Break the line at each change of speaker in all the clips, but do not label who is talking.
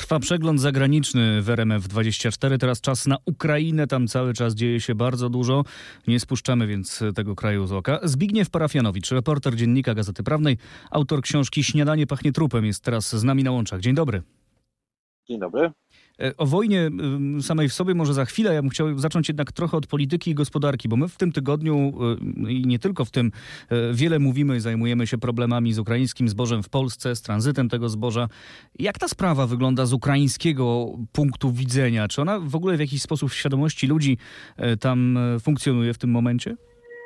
Trwa przegląd zagraniczny w RMF24. Teraz czas na Ukrainę. Tam cały czas dzieje się bardzo dużo. Nie spuszczamy więc tego kraju z oka. Zbigniew Parafianowicz, reporter Dziennika Gazety Prawnej, autor książki „Śniadanie pachnie trupem”, jest teraz z nami na łączach. Dzień dobry.
Dzień dobry.
O wojnie samej w sobie może za chwilę. Ja bym chciał zacząć jednak trochę od polityki i gospodarki, bo my w tym tygodniu i nie tylko w tym wiele mówimy i zajmujemy się problemami z ukraińskim zbożem w Polsce, z tranzytem tego zboża. Jak ta sprawa wygląda z ukraińskiego punktu widzenia? Czy ona w ogóle w jakiś sposób w świadomości ludzi tam funkcjonuje w tym momencie?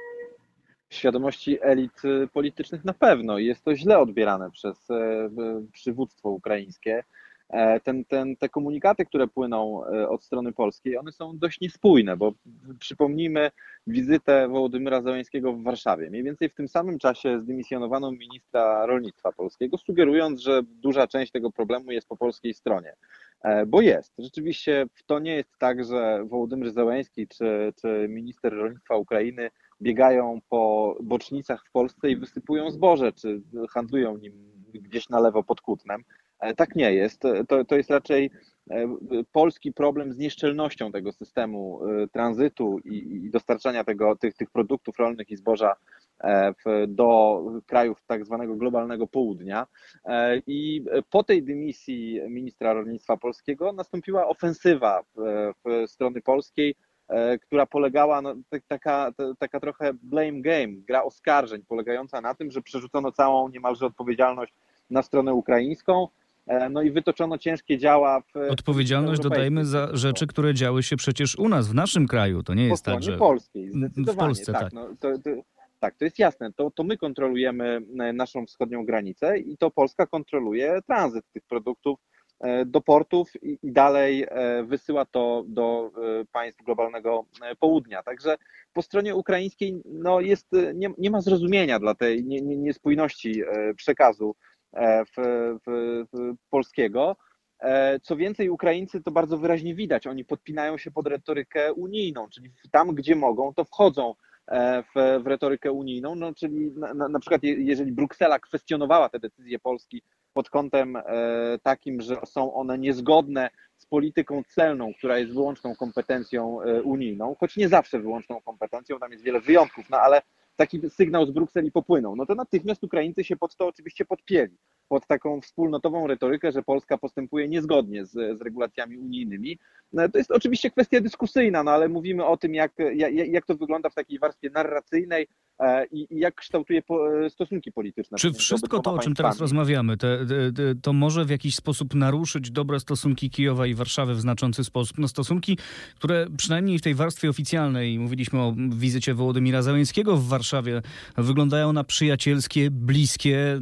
W świadomości elit politycznych na pewno. Jest to źle odbierane przez przywództwo ukraińskie. Te komunikaty, które płyną od strony polskiej, one są dość niespójne, bo przypomnijmy wizytę Wołodymyra Zełenskiego w Warszawie. Mniej więcej w tym samym czasie zdymisjonowano ministra rolnictwa polskiego, sugerując, że duża część tego problemu jest po polskiej stronie. Bo jest. Rzeczywiście to nie jest tak, że Wołodymyr Zełenski czy minister rolnictwa Ukrainy biegają po bocznicach w Polsce i wysypują zboże, czy handlują nim gdzieś na lewo pod Kutnem. Tak nie jest. To jest raczej polski problem z nieszczelnością tego systemu tranzytu i dostarczania tych produktów rolnych i zboża do krajów tak zwanego globalnego południa. I po tej dymisji ministra rolnictwa polskiego nastąpiła ofensywa w strony polskiej, która polegała na taka trochę blame game, gra oskarżeń polegająca na tym, że przerzucono całą niemalże odpowiedzialność na stronę ukraińską. No i wytoczono ciężkie działa
Odpowiedzialność dodajmy za rzeczy, które działy się przecież u nas, w naszym kraju. To nie jest tak, że...
polskiej, zdecydowanie.
W Polsce, tak.
Tak, to jest jasne. To my kontrolujemy naszą wschodnią granicę i to Polska kontroluje tranzyt tych produktów do portów i dalej wysyła to do państw globalnego południa. Także po stronie ukraińskiej nie ma zrozumienia dla tej niespójności przekazu polskiego. Co więcej, Ukraińcy to bardzo wyraźnie widać, oni podpinają się pod retorykę unijną, czyli tam, gdzie mogą, to wchodzą w retorykę unijną, czyli na przykład jeżeli Bruksela kwestionowała te decyzje Polski pod kątem takim, że są one niezgodne z polityką celną, która jest wyłączną kompetencją unijną, choć nie zawsze wyłączną kompetencją, tam jest wiele wyjątków, ale taki sygnał z Brukseli popłynął, to natychmiast Ukraińcy się pod to oczywiście podpięli, pod taką wspólnotową retorykę, że Polska postępuje niezgodnie z regulacjami unijnymi. To jest oczywiście kwestia dyskusyjna, ale mówimy o tym, jak to wygląda w takiej warstwie narracyjnej i jak kształtuje stosunki polityczne.
Czy wszystko to, o czym teraz rozmawiamy, to może w jakiś sposób naruszyć dobre stosunki Kijowa i Warszawy w znaczący sposób? Stosunki, które przynajmniej w tej warstwie oficjalnej, mówiliśmy o wizycie Wołodymyra Zełenskiego w Warszawie, wyglądają na przyjacielskie, bliskie,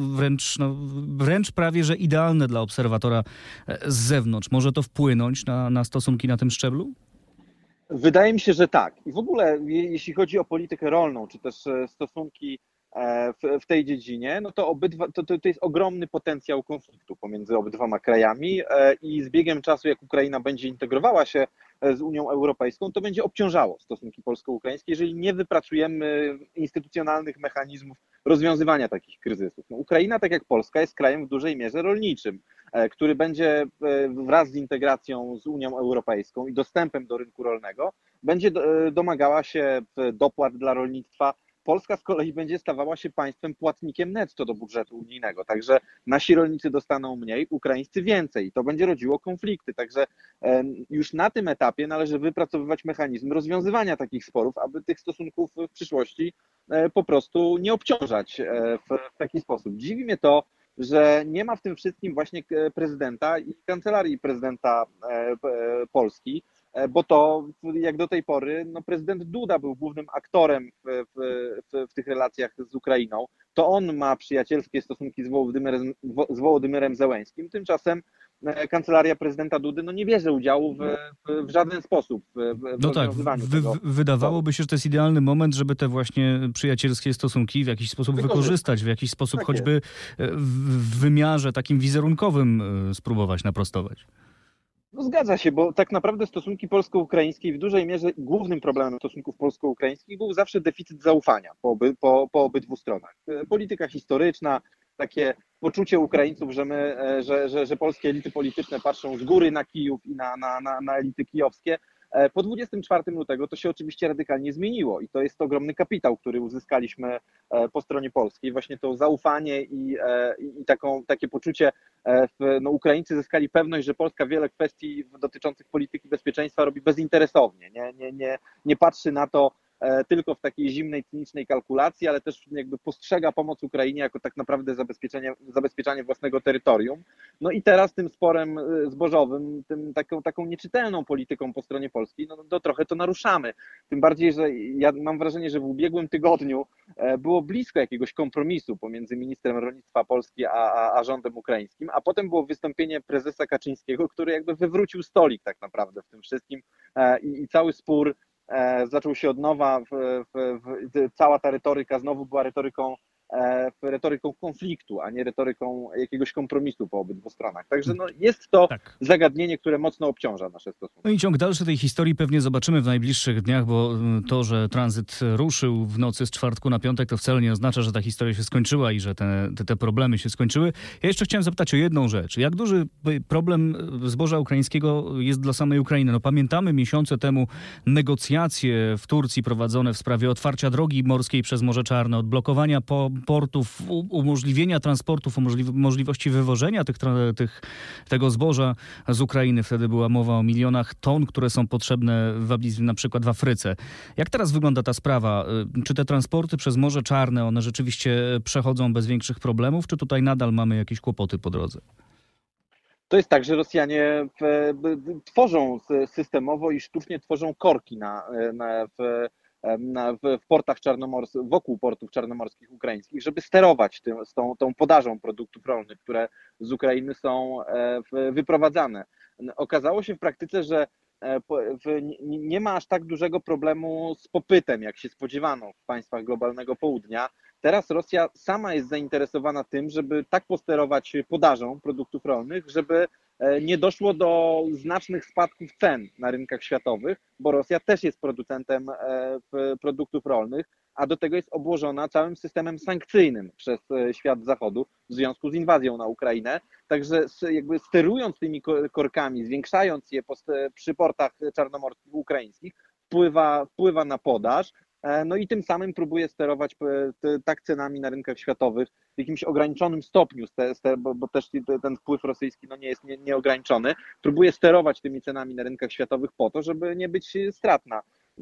wręcz prawie że idealne dla obserwatora z zewnątrz. Może to wpłynąć na stosunki na tym szczeblu?
Wydaje mi się, że tak. I w ogóle jeśli chodzi o politykę rolną, czy też stosunki w tej dziedzinie, to jest ogromny potencjał konfliktu pomiędzy obydwoma krajami i z biegiem czasu, jak Ukraina będzie integrowała się z Unią Europejską, to będzie obciążało stosunki polsko-ukraińskie, jeżeli nie wypracujemy instytucjonalnych mechanizmów rozwiązywania takich kryzysów. Ukraina, tak jak Polska, jest krajem w dużej mierze rolniczym, który będzie wraz z integracją z Unią Europejską i dostępem do rynku rolnego, będzie domagała się dopłat dla rolnictwa. Polska z kolei będzie stawała się państwem płatnikiem netto do budżetu unijnego, także nasi rolnicy dostaną mniej, ukraińscy więcej i to będzie rodziło konflikty, także już na tym etapie należy wypracowywać mechanizmy rozwiązywania takich sporów, aby tych stosunków w przyszłości po prostu nie obciążać w taki sposób. Dziwi mnie to, że nie ma w tym wszystkim właśnie prezydenta i kancelarii prezydenta Polski, bo to jak do tej pory prezydent Duda był głównym aktorem w tych relacjach z Ukrainą. To on ma przyjacielskie stosunki z Wołodymyrem Zełenskim. Tymczasem kancelaria prezydenta Dudy nie bierze udziału w żaden sposób w rozwiązywaniu tego.
Wydawałoby się, że to jest idealny moment, żeby te właśnie przyjacielskie stosunki w jakiś sposób wykorzystać, w jakiś sposób tak choćby w wymiarze takim wizerunkowym spróbować naprostować.
Zgadza się, bo tak naprawdę stosunki polsko-ukraińskie w dużej mierze głównym problemem stosunków polsko-ukraińskich był zawsze deficyt zaufania po obydwu stronach. Polityka historyczna, takie poczucie Ukraińców, że że polskie elity polityczne patrzą z góry na Kijów i na elity kijowskie. Po 24 lutego to się oczywiście radykalnie zmieniło i to jest ogromny kapitał, który uzyskaliśmy po stronie polskiej. Właśnie to zaufanie i takie poczucie, no Ukraińcy zyskali pewność, że Polska wiele kwestii dotyczących polityki bezpieczeństwa robi bezinteresownie, nie patrzy na to tylko w takiej zimnej, cynicznej kalkulacji, ale też jakby postrzega pomoc Ukrainie jako tak naprawdę zabezpieczanie własnego terytorium. No i teraz tym sporem zbożowym, taką nieczytelną polityką po stronie polskiej, no to trochę to naruszamy. Tym bardziej, że ja mam wrażenie, że w ubiegłym tygodniu było blisko jakiegoś kompromisu pomiędzy ministrem rolnictwa Polski a rządem ukraińskim, a potem było wystąpienie prezesa Kaczyńskiego, który jakby wywrócił stolik tak naprawdę w tym wszystkim i cały spór zaczął się od nowa, cała ta retoryka znowu była retoryką konfliktu, a nie retoryką jakiegoś kompromisu po obydwu stronach. Także no, jest to zagadnienie, które mocno obciąża nasze stosunki.
No i ciąg dalszy tej historii pewnie zobaczymy w najbliższych dniach, bo to, że tranzyt ruszył w nocy z czwartku na piątek, to wcale nie oznacza, że ta historia się skończyła i że te problemy się skończyły. Ja jeszcze chciałem zapytać o jedną rzecz. Jak duży problem zboża ukraińskiego jest dla samej Ukrainy? No pamiętamy miesiące temu negocjacje w Turcji prowadzone w sprawie otwarcia drogi morskiej przez Morze Czarne, odblokowania portów, umożliwienia transportów, możliwości wywożenia tego zboża z Ukrainy. Wtedy była mowa o milionach ton, które są potrzebne na przykład w Afryce. Jak teraz wygląda ta sprawa? Czy te transporty przez Morze Czarne, one rzeczywiście przechodzą bez większych problemów, czy tutaj nadal mamy jakieś kłopoty po drodze?
To jest tak, że Rosjanie tworzą systemowo i sztucznie tworzą korki w portach czarnomorskich, wokół portów czarnomorskich ukraińskich, żeby sterować tą podażą produktów rolnych, które z Ukrainy są wyprowadzane. Okazało się w praktyce, że nie ma aż tak dużego problemu z popytem, jak się spodziewano w państwach globalnego południa. Teraz Rosja sama jest zainteresowana tym, żeby tak posterować podażą produktów rolnych, żeby nie doszło do znacznych spadków cen na rynkach światowych, bo Rosja też jest producentem produktów rolnych, a do tego jest obłożona całym systemem sankcyjnym przez świat zachodu w związku z inwazją na Ukrainę. Także jakby sterując tymi korkami, zwiększając je przy portach czarnomorskich ukraińskich, wpływa na podaż, no i tym samym próbuje sterować tak cenami na rynkach światowych w jakimś ograniczonym stopniu, bo też ten wpływ rosyjski no nie jest nieograniczony. Próbuje sterować tymi cenami na rynkach światowych po to, żeby nie być stratna.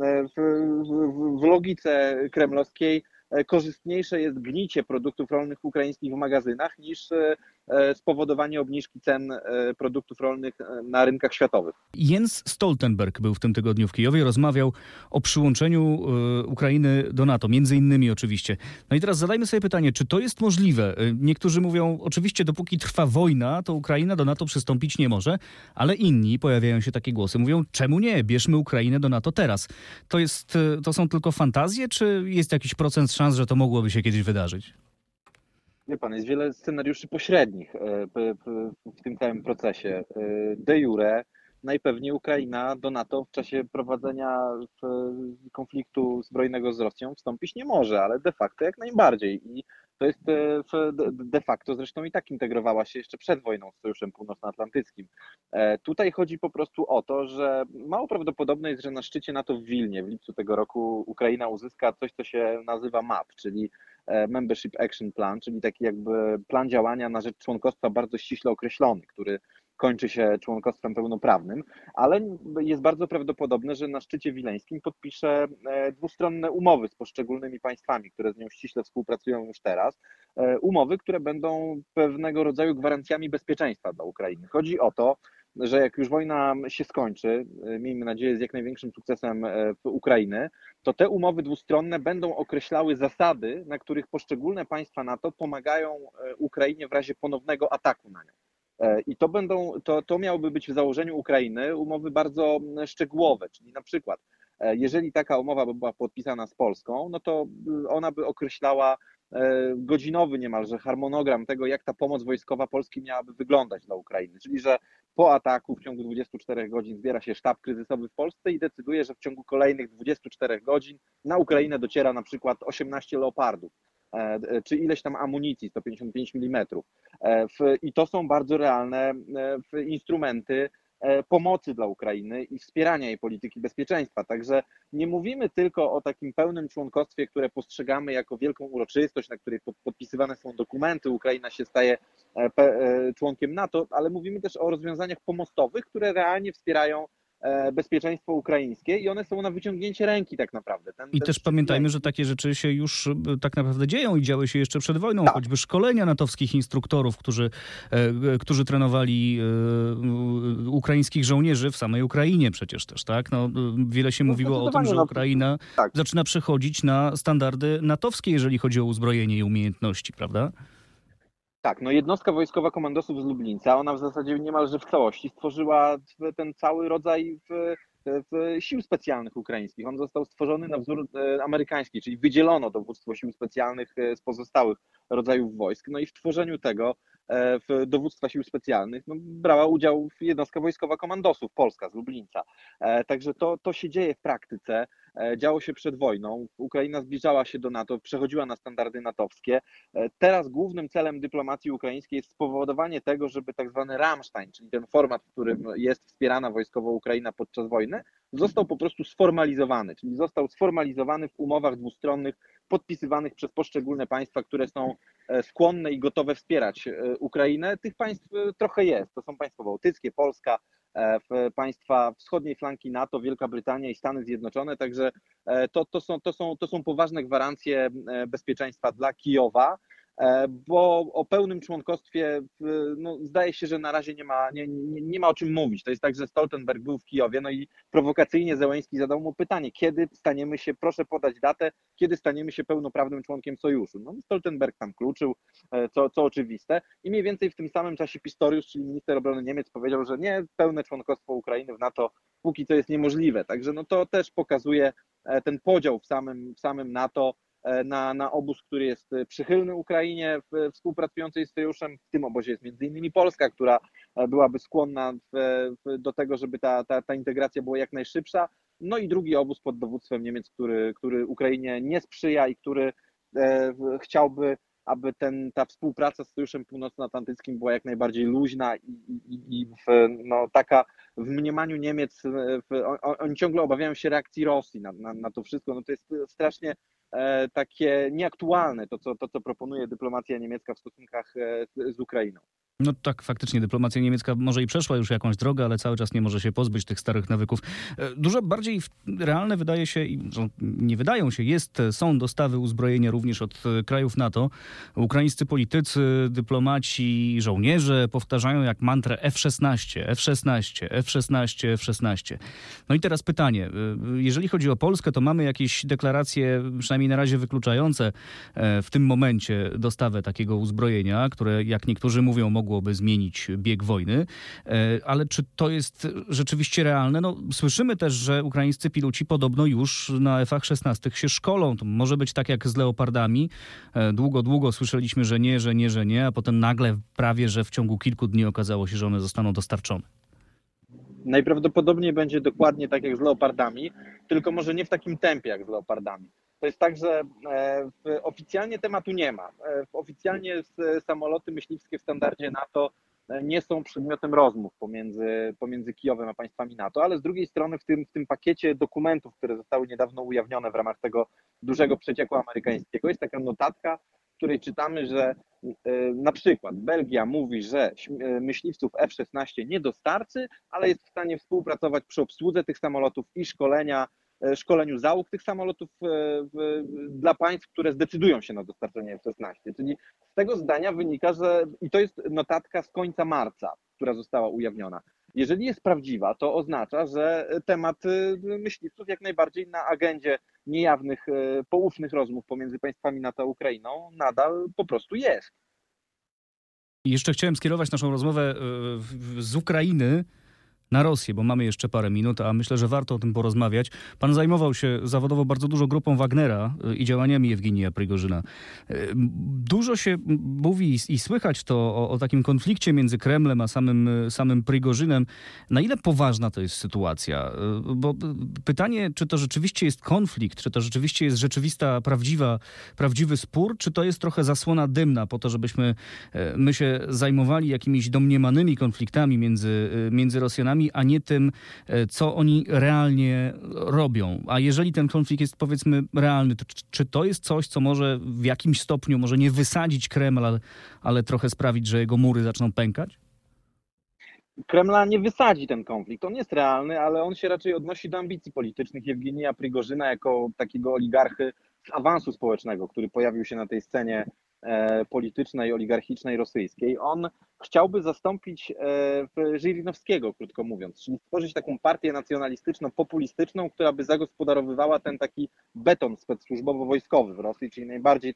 W logice kremlowskiej korzystniejsze jest gnicie produktów rolnych ukraińskich w magazynach niż spowodowanie obniżki cen produktów rolnych na rynkach światowych.
Jens Stoltenberg był w tym tygodniu w Kijowie, rozmawiał o przyłączeniu Ukrainy do NATO, między innymi oczywiście. No i teraz zadajmy sobie pytanie, czy to jest możliwe? Niektórzy mówią, oczywiście dopóki trwa wojna, to Ukraina do NATO przystąpić nie może, ale inni, pojawiają się takie głosy, mówią, czemu nie? Bierzmy Ukrainę do NATO teraz. To są tylko fantazje, czy jest jakiś procent szans, że to mogłoby się kiedyś wydarzyć?
Wie pan, jest wiele scenariuszy pośrednich w tym całym procesie. De jure najpewniej Ukraina do NATO w czasie prowadzenia konfliktu zbrojnego z Rosją wstąpić nie może, ale de facto jak najbardziej. I to jest de facto zresztą i tak integrowała się jeszcze przed wojną z Sojuszem Północnoatlantyckim. Tutaj chodzi po prostu o to, że mało prawdopodobne jest, że na szczycie NATO w Wilnie w lipcu tego roku Ukraina uzyska coś, co się nazywa MAP, czyli Membership Action Plan, czyli taki jakby plan działania na rzecz członkostwa bardzo ściśle określony, który kończy się członkostwem pełnoprawnym, ale jest bardzo prawdopodobne, że na szczycie wileńskim podpisze dwustronne umowy z poszczególnymi państwami, które z nią ściśle współpracują już teraz, umowy, które będą pewnego rodzaju gwarancjami bezpieczeństwa dla Ukrainy. Chodzi o to, że jak już wojna się skończy, miejmy nadzieję z jak największym sukcesem Ukrainy, to te umowy dwustronne będą określały zasady, na których poszczególne państwa NATO pomagają Ukrainie w razie ponownego ataku na nią. I to miałoby być w założeniu Ukrainy umowy bardzo szczegółowe, czyli na przykład jeżeli taka umowa by była podpisana z Polską, no to ona by określała godzinowy niemalże harmonogram tego, jak ta pomoc wojskowa Polski miałaby wyglądać dla Ukrainy. Czyli, że po ataku w ciągu 24 godzin zbiera się sztab kryzysowy w Polsce i decyduje, że w ciągu kolejnych 24 godzin na Ukrainę dociera na przykład 18 Leopardów. czy ileś tam amunicji 155 mm. I to są bardzo realne instrumenty pomocy dla Ukrainy i wspierania jej polityki bezpieczeństwa. Także nie mówimy tylko o takim pełnym członkostwie, które postrzegamy jako wielką uroczystość, na której podpisywane są dokumenty, Ukraina się staje członkiem NATO, ale mówimy też o rozwiązaniach pomostowych, które realnie wspierają bezpieczeństwo ukraińskie i one są na wyciągnięcie ręki tak naprawdę.
I też pamiętajmy, że takie rzeczy się już tak naprawdę dzieją i działy się jeszcze przed wojną, choćby szkolenia natowskich instruktorów, którzy trenowali ukraińskich żołnierzy w samej Ukrainie przecież też, tak? No, wiele się mówiło o tym, że Ukraina zaczyna przechodzić na standardy natowskie, jeżeli chodzi o uzbrojenie i umiejętności, prawda?
Tak, no jednostka wojskowa komandosów z Lublińca, ona w zasadzie niemalże w całości stworzyła ten cały rodzaj sił specjalnych ukraińskich. On został stworzony na wzór amerykański, czyli wydzielono dowództwo sił specjalnych z pozostałych rodzajów wojsk. No i w tworzeniu tego w dowództwa sił specjalnych brała udział jednostka wojskowa komandosów Polska z Lublińca. Także to się dzieje w praktyce. Działo się przed wojną. Ukraina zbliżała się do NATO, przechodziła na standardy natowskie. Teraz głównym celem dyplomacji ukraińskiej jest spowodowanie tego, żeby tak zwany Ramstein, czyli ten format, w którym jest wspierana wojskowo Ukraina podczas wojny, został po prostu sformalizowany, czyli został sformalizowany w umowach dwustronnych podpisywanych przez poszczególne państwa, które są skłonne i gotowe wspierać Ukrainę. Tych państw trochę jest. To są państwa bałtyckie, Polska, państwa wschodniej flanki NATO, Wielka Brytania i Stany Zjednoczone, także to są poważne gwarancje bezpieczeństwa dla Kijowa, bo o pełnym członkostwie zdaje się, że na razie nie ma o czym mówić. To jest tak, że Stoltenberg był w Kijowie, no i prowokacyjnie Zełenski zadał mu pytanie, kiedy staniemy się, proszę podać datę, kiedy staniemy się pełnoprawnym członkiem sojuszu. No Stoltenberg tam kluczył, co oczywiste, i mniej więcej w tym samym czasie Pistorius, czyli minister obrony Niemiec, powiedział, że nie, pełne członkostwo Ukrainy w NATO póki co jest niemożliwe. Także to też pokazuje ten podział w samym NATO na obóz, który jest przychylny Ukrainie, współpracującej z sojuszem. W tym obozie jest między innymi Polska, która byłaby skłonna do tego, żeby ta integracja była jak najszybsza. No i drugi obóz pod dowództwem Niemiec, który Ukrainie nie sprzyja i który chciałby, aby ta współpraca z Sojuszem Północnoatlantyckim była jak najbardziej luźna i taka w mniemaniu Niemiec, oni ciągle obawiają się reakcji Rosji na to wszystko. No to jest strasznie takie nieaktualne, to co proponuje dyplomacja niemiecka w stosunkach z Ukrainą.
No tak, faktycznie dyplomacja niemiecka może i przeszła już jakąś drogę, ale cały czas nie może się pozbyć tych starych nawyków. Dużo bardziej realne wydaje się, nie wydają się, są dostawy uzbrojenia również od krajów NATO. Ukraińscy politycy, dyplomaci, żołnierze powtarzają jak mantrę F-16, F-16, F-16, F-16. No i teraz pytanie, jeżeli chodzi o Polskę, to mamy jakieś deklaracje, przynajmniej na razie wykluczające w tym momencie dostawę takiego uzbrojenia, które jak niektórzy mówią, mogłoby zmienić bieg wojny, ale czy to jest rzeczywiście realne? No, słyszymy też, że ukraińscy piloci podobno już na F-16 się szkolą. To może być tak jak z Leopardami. Długo słyszeliśmy, że nie, a potem nagle prawie, że w ciągu kilku dni okazało się, że one zostaną dostarczone.
Najprawdopodobniej będzie dokładnie tak jak z Leopardami, tylko może nie w takim tempie jak z Leopardami. To jest tak, że oficjalnie tematu nie ma. Oficjalnie samoloty myśliwskie w standardzie NATO nie są przedmiotem rozmów pomiędzy Kijowem a państwami NATO, ale z drugiej strony w tym pakiecie dokumentów, które zostały niedawno ujawnione w ramach tego dużego przecieku amerykańskiego, jest taka notatka, w której czytamy, że na przykład Belgia mówi, że myśliwców F-16 nie dostarczy, ale jest w stanie współpracować przy obsłudze tych samolotów i szkoleniu załóg tych samolotów dla państw, które zdecydują się na dostarczenie F-16. Czyli z tego zdania wynika, i to jest notatka z końca marca, która została ujawniona. Jeżeli jest prawdziwa, to oznacza, że temat myśliwców jak najbardziej na agendzie niejawnych, poufnych rozmów pomiędzy państwami NATO a Ukrainą nadal po prostu jest.
I jeszcze chciałem skierować naszą rozmowę z Ukrainy na Rosję, bo mamy jeszcze parę minut, a myślę, że warto o tym porozmawiać. Pan zajmował się zawodowo bardzo dużo grupą Wagnera i działaniami Jewgenija Prigorzyna. Dużo się mówi i słychać to o takim konflikcie między Kremlem a samym Prigorzynem. Na ile poważna to jest sytuacja? Bo pytanie, czy to rzeczywiście jest konflikt, czy to rzeczywiście jest prawdziwy spór, czy to jest trochę zasłona dymna po to, żebyśmy my się zajmowali jakimiś domniemanymi konfliktami między Rosjanami, a nie tym, co oni realnie robią. A jeżeli ten konflikt jest, powiedzmy, realny, to czy to jest coś, co może w jakimś stopniu, może nie wysadzić Kremla, ale trochę sprawić, że jego mury zaczną pękać?
Kremla nie wysadzi ten konflikt. On jest realny, ale on się raczej odnosi do ambicji politycznych Jewgenija Prigorzyna jako takiego oligarchy z awansu społecznego, który pojawił się na tej scenie politycznej, oligarchicznej rosyjskiej. On chciałby zastąpić Żyrinowskiego, krótko mówiąc, czyli stworzyć taką partię nacjonalistyczno-populistyczną, która by zagospodarowywała ten taki beton specsłużbowo-wojskowy w Rosji, czyli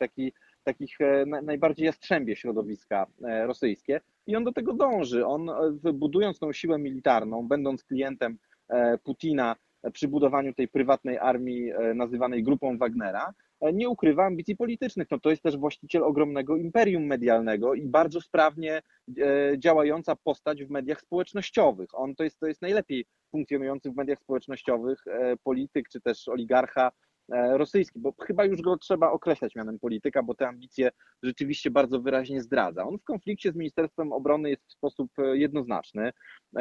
najbardziej jastrzębie środowiska rosyjskie. I on do tego dąży. On, budując tą siłę militarną, będąc klientem Putina przy budowaniu tej prywatnej armii nazywanej grupą Wagnera, nie ukrywa ambicji politycznych. No to jest też właściciel ogromnego imperium medialnego i bardzo sprawnie działająca postać w mediach społecznościowych. To jest najlepiej funkcjonujący w mediach społecznościowych polityk czy też oligarcha rosyjski, bo chyba już go trzeba określać mianem polityka, bo te ambicje rzeczywiście bardzo wyraźnie zdradza. On w konflikcie z Ministerstwem Obrony jest w sposób jednoznaczny.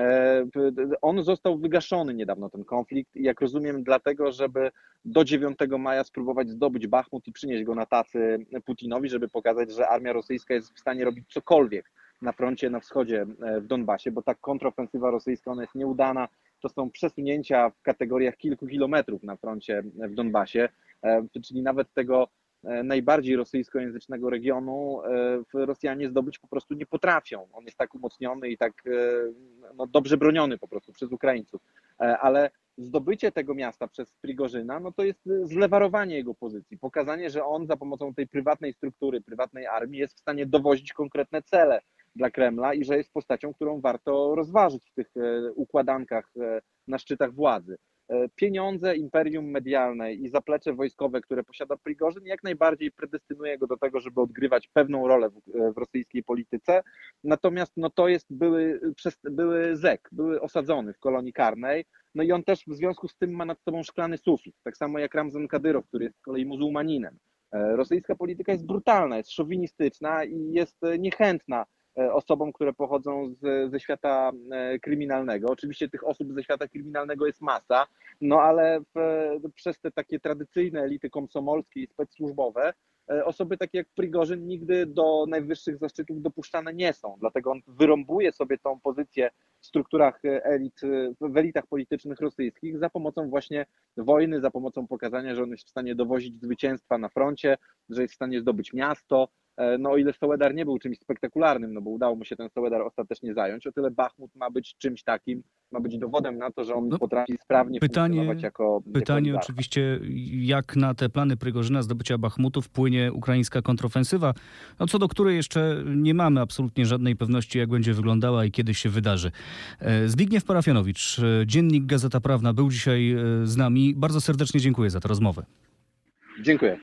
On został wygaszony niedawno, ten konflikt, i jak rozumiem dlatego, żeby do 9 maja spróbować zdobyć Bachmut i przynieść go na tacy Putinowi, żeby pokazać, że armia rosyjska jest w stanie robić cokolwiek na froncie na wschodzie w Donbasie, bo ta kontrofensywa rosyjska, ona jest nieudana. To są przesunięcia w kategoriach kilku kilometrów na froncie w Donbasie, czyli nawet tego najbardziej rosyjskojęzycznego regionu Rosjanie zdobyć po prostu nie potrafią. On jest tak umocniony i tak dobrze broniony po prostu przez Ukraińców. Ale zdobycie tego miasta przez Prigorzyna, no to jest zlewarowanie jego pozycji, pokazanie, że on za pomocą tej prywatnej struktury, prywatnej armii jest w stanie dowozić konkretne cele dla Kremla i że jest postacią, którą warto rozważyć w tych układankach na szczytach władzy. Pieniądze, imperium medialne i zaplecze wojskowe, które posiada Prigorzyn, jak najbardziej predestynuje go do tego, żeby odgrywać pewną rolę w rosyjskiej polityce. Natomiast to jest były zek, były osadzony w kolonii karnej, no i on też w związku z tym ma nad sobą szklany sufit, tak samo jak Ramzan Kadyrow, który jest z kolei muzułmaninem. Rosyjska polityka jest brutalna, jest szowinistyczna i jest niechętna osobom, które pochodzą ze świata kryminalnego. Oczywiście tych osób ze świata kryminalnego jest masa, no ale przez te takie tradycyjne elity komsomolskie i specsłużbowe osoby takie jak Prigorzyn nigdy do najwyższych zaszczytów dopuszczane nie są. Dlatego on wyrąbuje sobie tą pozycję w strukturach w elitach politycznych rosyjskich za pomocą właśnie wojny, za pomocą pokazania, że on jest w stanie dowozić zwycięstwa na froncie, że jest w stanie zdobyć miasto. No o ile Soledar nie był czymś spektakularnym, no bo udało mu się ten Soledar ostatecznie zająć, o tyle Bachmut ma być czymś takim, ma być dowodem na to, że on potrafi sprawnie funkcjonować jako
Pytanie
oligarcha.
oczywiście, jak na te plany Prigorzyna zdobycia Bachmutu wpłynie ukraińska kontrofensywa, co do której jeszcze nie mamy absolutnie żadnej pewności, jak będzie wyglądała i kiedy się wydarzy. Zbigniew Parafianowicz, Dziennik Gazeta Prawna, był dzisiaj z nami. Bardzo serdecznie dziękuję za tę rozmowę.
Dziękuję.